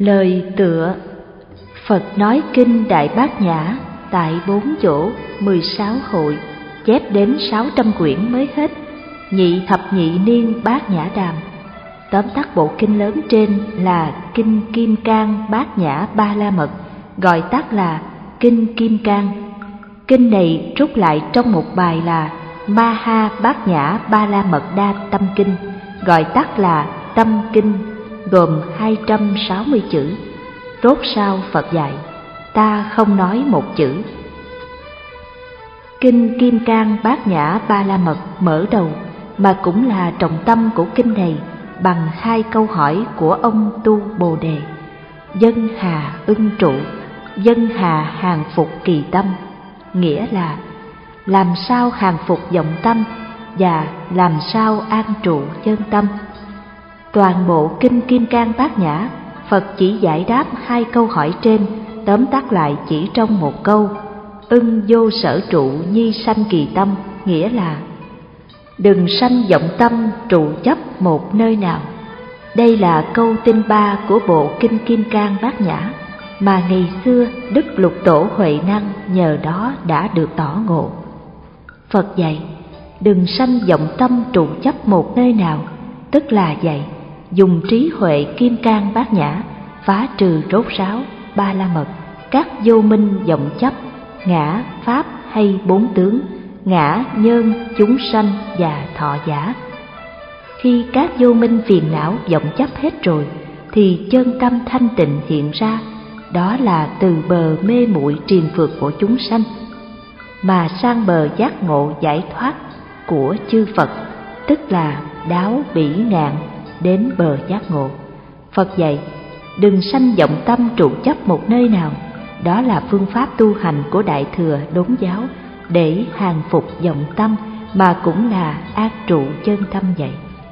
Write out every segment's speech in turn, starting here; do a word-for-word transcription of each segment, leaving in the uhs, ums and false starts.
Lời tựa: Phật nói kinh Đại Bát Nhã tại bốn chỗ, mười sáu hội, chép đến sáu trăm quyển mới hết. Nhị thập nhị niên Bát Nhã Đàm. Tóm tắt bộ kinh lớn trên là Kinh Kim Cang Bát Nhã Ba La Mật, gọi tắt là Kinh Kim Cang. Kinh này rút lại trong một bài là Maha Bát Nhã Ba La Mật Đa Tâm Kinh, gọi tắt là Tâm Kinh, gồm hai trăm sáu mươi chữ. Rốt sau Phật dạy, ta không nói một chữ. Kinh Kim Cang Bát Nhã Ba La Mật mở đầu, mà cũng là trọng tâm của kinh này, bằng hai câu hỏi của ông Tu Bồ Đề: Dân hà ưng trụ, dân hà hàng phục kỳ tâm. Nghĩa là làm sao hàng phục vọng tâm và làm sao an trụ chân tâm. Toàn bộ Kinh Kim Cang Bát Nhã, Phật chỉ giải đáp hai câu hỏi trên, tóm tắt lại chỉ trong một câu: ưng vô sở trụ nhi sanh kỳ tâm. Nghĩa là đừng sanh vọng tâm trụ chấp một nơi nào. Đây là câu tinh ba của bộ Kinh Kim Cang Bát Nhã, mà ngày xưa Đức Lục Tổ Huệ Năng nhờ đó đã được tỏ ngộ. Phật dạy đừng sanh vọng tâm trụ chấp một nơi nào, tức là dạy dùng trí huệ Kim Cang Bát Nhã phá trừ rốt ráo ba la mật, các vô minh vọng chấp, ngã, pháp hay bốn tướng, ngã, nhân, chúng sanh và thọ giả. Khi các vô minh phiền não vọng chấp hết rồi, thì chân tâm thanh tịnh hiện ra, đó là từ bờ mê muội triền phượt của chúng sanh mà sang bờ giác ngộ giải thoát của chư Phật, tức là đáo bỉ ngạn đến bờ giác ngộ. Phật dạy đừng sanh vọng tâm trụ chấp một nơi nào, đó là phương pháp tu hành của Đại Thừa Đốn Giáo để hàng phục vọng tâm, mà cũng là an trụ chân tâm vậy.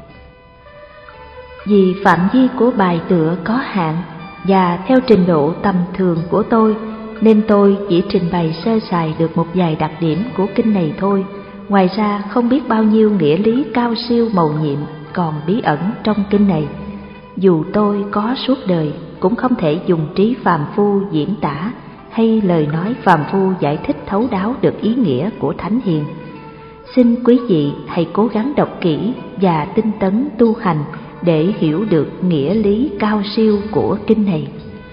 Vì phạm vi của bài tựa có hạn và theo trình độ tầm thường của tôi, nên tôi chỉ trình bày sơ sài được một vài đặc điểm của kinh này thôi. Ngoài ra không biết bao nhiêu nghĩa lý cao siêu mầu nhiệm còn bí ẩn trong kinh này. Dù tôi có suốt đời cũng không thể dùng trí phàm phu diễn tả hay lời nói phàm phu giải thích thấu đáo được ý nghĩa của Thánh Hiền. Xin quý vị hãy cố gắng đọc kỹ và tinh tấn tu hành để hiểu được nghĩa lý cao siêu của kinh này.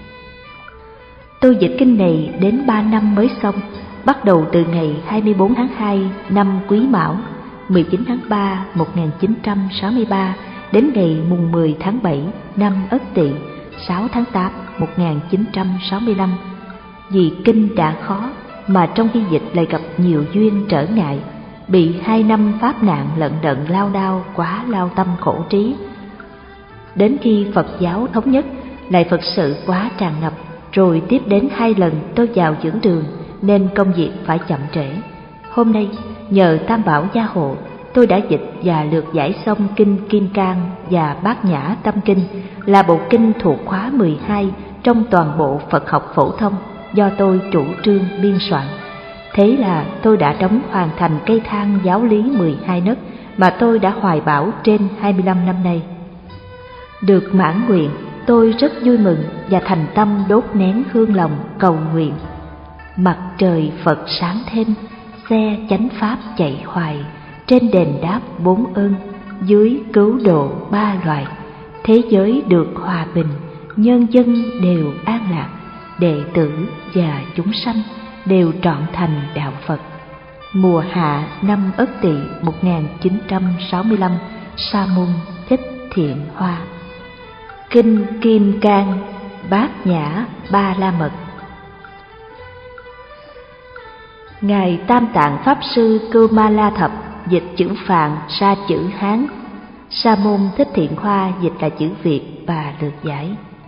Tôi dịch kinh này đến ba năm mới xong, bắt đầu từ ngày hai mươi bốn tháng hai năm Quý Mão, mười chín tháng ba một nghìn chín trăm sáu mươi ba đến ngày mùng mười tháng bảy năm Ất Tỵ, sáu tháng tám một nghìn chín trăm sáu mươi lăm. Vì kinh đã khó mà trong khi dịch lại gặp nhiều duyên trở ngại, bị hai năm pháp nạn lận đận lao đao quá lao tâm khổ trí. Đến khi Phật giáo thống nhất, lại Phật sự quá tràn ngập, rồi tiếp đến hai lần tôi vào dưỡng đường, nên công việc phải chậm trễ. Hôm nay nhờ Tam Bảo gia hộ, tôi đã dịch và lược giải xong kinh Kim Cang và Bát Nhã Tâm Kinh, là bộ kinh thuộc khóa mười hai trong toàn bộ Phật học phổ thông do tôi chủ trương biên soạn. Thế là tôi đã đóng hoàn thành cây thang giáo lý mười hai nấc mà tôi đã hoài bão trên hai mươi lăm năm nay. Được mãn nguyện, tôi rất vui mừng và thành tâm đốt nén hương lòng cầu nguyện. Mặt trời Phật sáng thêm, xe chánh pháp chạy hoài, trên đền đáp bốn ơn, dưới cứu độ ba loài. Thế giới được hòa bình, nhân dân đều an lạc, đệ tử và chúng sanh đều trọn thành đạo Phật. Mùa hạ năm Ất Tỵ một nghìn chín trăm sáu mươi lăm, Sa môn Thích Thiện Hoa. Kinh Kim Cang Bát Nhã Ba La Mật. Ngài Tam Tạng Pháp Sư Cưu Ma La Thập dịch chữ Phạn ra chữ Hán, Sa môn Thích Thiện Hoa dịch là chữ Việt và lược giải.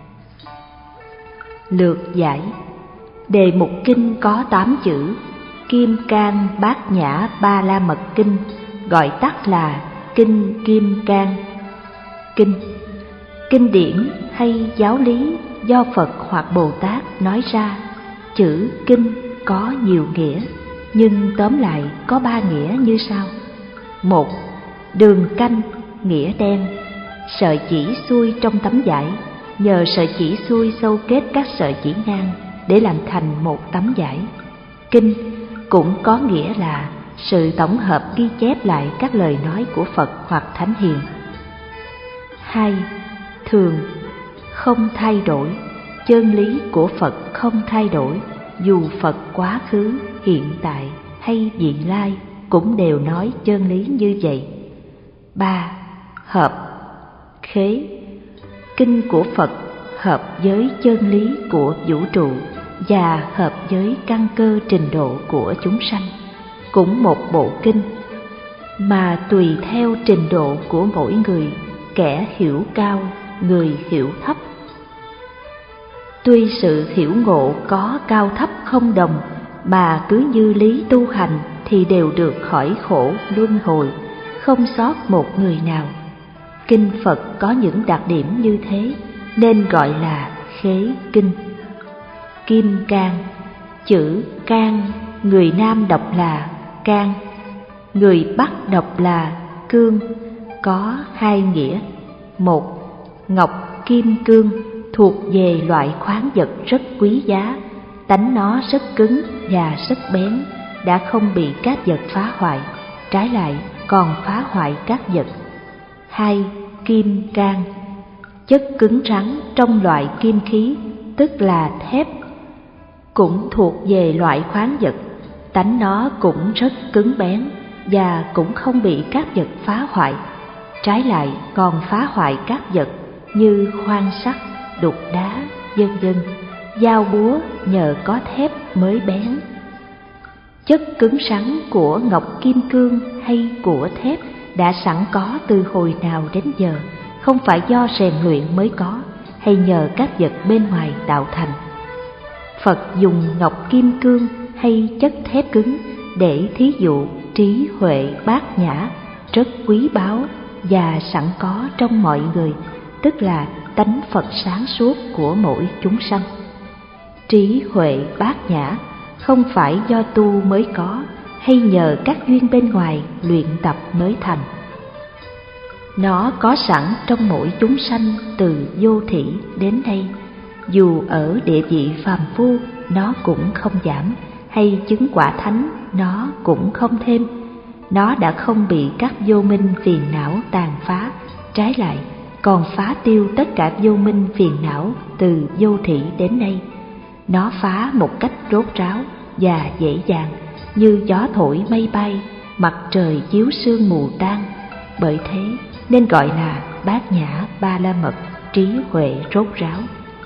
Lược giải: đề mục kinh có tám chữ Kim Cang Bát Nhã Ba La Mật Kinh, gọi tắt là Kinh Kim Cang. Kinh kinh điển hay giáo lý do Phật hoặc Bồ Tát nói ra. Chữ kinh có nhiều nghĩa, nhưng tóm lại có ba nghĩa như sau. Một, đường canh, nghĩa đen, sợi chỉ xuôi trong tấm vải, nhờ sợi chỉ xuôi sâu kết các sợi chỉ ngang để làm thành một tấm vải. Kinh cũng có nghĩa là sự tổng hợp ghi chép lại các lời nói của Phật hoặc Thánh Hiền. Hai, thường, không thay đổi. Chân lý của Phật không thay đổi, dù Phật quá khứ, hiện tại hay vị lai cũng đều nói chân lý như vậy. Ba, hợp, khế. Kinh của Phật hợp với chân lý của vũ trụ và hợp với căn cơ trình độ của chúng sanh, cũng một bộ kinh, mà tùy theo trình độ của mỗi người, kẻ hiểu cao, người hiểu thấp. Tuy sự hiểu ngộ có cao thấp không đồng, mà cứ như lý tu hành thì đều được khỏi khổ luân hồi, không sót một người nào. Kinh Phật có những đặc điểm như thế nên gọi là khế kinh. Kim cang. Chữ cang người Nam đọc là can, người Bắc đọc là cương, có hai nghĩa. Một, ngọc kim cương thuộc về loại khoáng vật rất quý giá, tánh nó rất cứng và rất bén, đã không bị các vật phá hoại, trái lại còn phá hoại các vật. Hai, kim cang, chất cứng rắn trong loại kim khí, tức là thép, cũng thuộc về loại khoáng vật, tánh nó cũng rất cứng bén và cũng không bị các vật phá hoại, trái lại còn phá hoại các vật như khoan sắt, đục đá, vân vân. Dao búa nhờ có thép mới bén. Chất cứng rắn của ngọc kim cương hay của thép đã sẵn có từ hồi nào đến giờ, không phải do rèn luyện mới có hay nhờ các vật bên ngoài tạo thành. Phật dùng ngọc kim cương hay chất thép cứng để thí dụ trí huệ bát nhã, rất quý báu và sẵn có trong mọi người, tức là tánh Phật sáng suốt của mỗi chúng sanh. Trí huệ bát nhã không phải do tu mới có hay nhờ các duyên bên ngoài luyện tập mới thành. Nó có sẵn trong mỗi chúng sanh từ vô thỉ đến đây, dù ở địa vị phàm phu nó cũng không giảm, hay chứng quả thánh nó cũng không thêm. Nó đã không bị các vô minh phiền não tàn phá, trái lại còn phá tiêu tất cả vô minh phiền não từ vô thỉ đến đây. Nó phá một cách rốt ráo và dễ dàng, như gió thổi mây bay, mặt trời chiếu sương mù tan. Bởi thế nên gọi là bát nhã ba la mật, trí huệ rốt ráo.